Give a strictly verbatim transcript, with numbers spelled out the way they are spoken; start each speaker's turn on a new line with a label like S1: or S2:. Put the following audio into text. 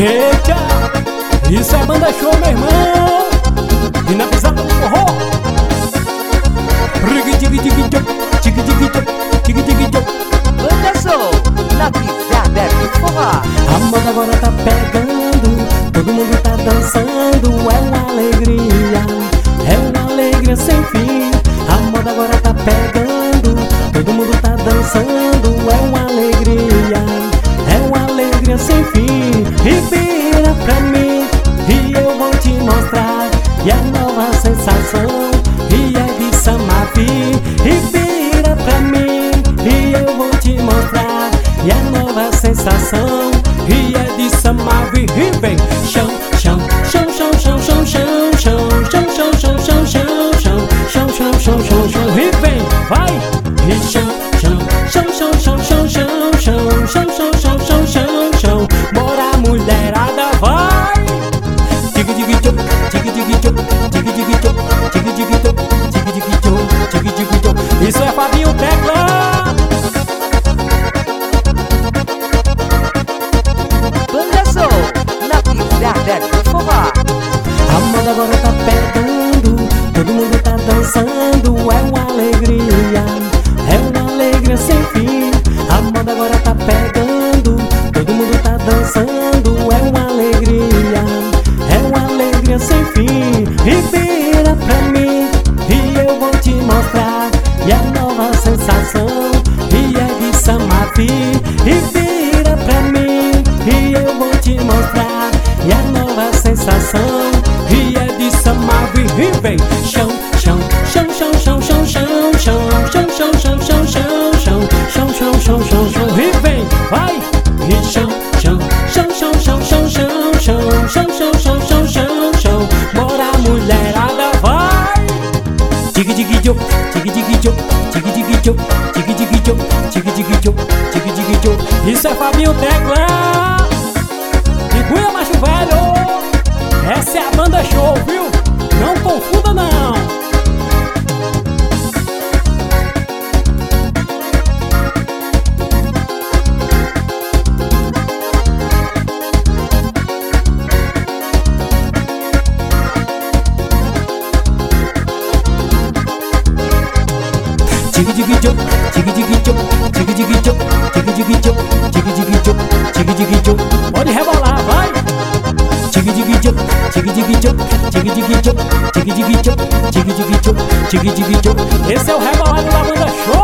S1: Eita, isso é banda show, meu irmão. E na pisada do forró.
S2: Banda show, na pisada do forró.
S1: A moda agora tá pegando, todo mundo tá dançando. É uma alegria, é uma alegria sem fim. A moda agora tá pegando, todo mundo tá dançando. É uma alegria, é uma alegria sem fim. E vira pra mim, e eu vou te mostrar. E a nova sensação, e é de Samavi. E vira pra mim, e eu vou te mostrar. E a nova sensação, e é de Samavi. E vem, chão, chão, chão, chão, chão, chão, chão, chão, chão, chão, chão, chão, chão, chão, chão, chão, chão, chão, chão. E vem, vai, e chão, chão, chão, chão, chão, chão, chão, chão, chão, chão, chão, chão, chão, chão. Bora mulherada, vai. Tig tig tig tig tig tig tig tig tig tig tig tig tig tig. Isso é Fabinho Tecla.
S2: Banda show, na pisada do forró.
S1: A moda agora tá pegando, todo mundo tá dançando. É uma alegria, é uma alegria sem fim. A moda agora tá pegando, todo mundo tá dançando. É uma alegria, é uma alegria sem fim. E vira pra mim, e eu vou te mostrar. E a nova sensação, e é de Samavi. E vira pra mim, e eu vou te mostrar. E a nova sensação, e é de Samavi. E vem, chão, chão, chão, chão, chão, chão, chão, chão, chão, chão, chão, chão, chão, chão, chão, chão, chão, chão, chão. E vem, vai, e chão, chão, chão, chão, chão, chão, chão, chão, chão, chão, chão, chão, chão, chão. Bora mulherada, vai. Tig tig tig tig tig tig tig tig tig tig tig tig tig tig tig. Isso é Fabinho Tecla. E Cunha Macho Velho. Essa é a banda show, viu? Não confunda não. Tig tig tig tig tig tig tig tig tig tig tig tig tig tig. Pode rebolar, vai. Tig tig tig tig tig tig tig tig tig tig tig tig tig tig. Esse é o rebolado da banda show.